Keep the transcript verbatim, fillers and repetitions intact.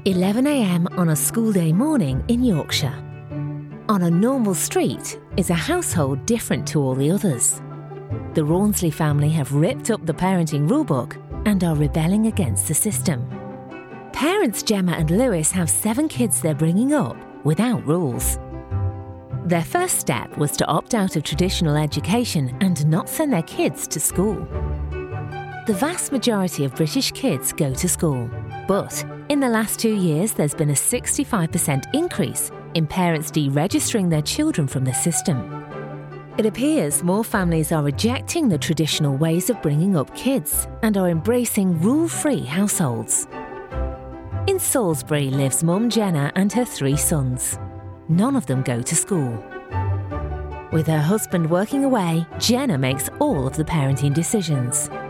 eleven a m on a school day morning in Yorkshire. On a normal street is a household different to all the others. The Rawnsley family have ripped up the parenting rulebook and are rebelling against the system. Parents Gemma and Lewis have seven kids they're bringing up without rules. Their first step was to opt out of traditional education and not send their kids to school. The vast majority of British kids go to school, but in the last two years there's been a sixty-five percent increase in parents deregistering their children from the system. It appears more families are rejecting the traditional ways of bringing up kids and are embracing rule-free households. In Salisbury lives mum Jenna and her three sons. None of them go to school. With her husband working away, Jenna makes all of the parenting decisions.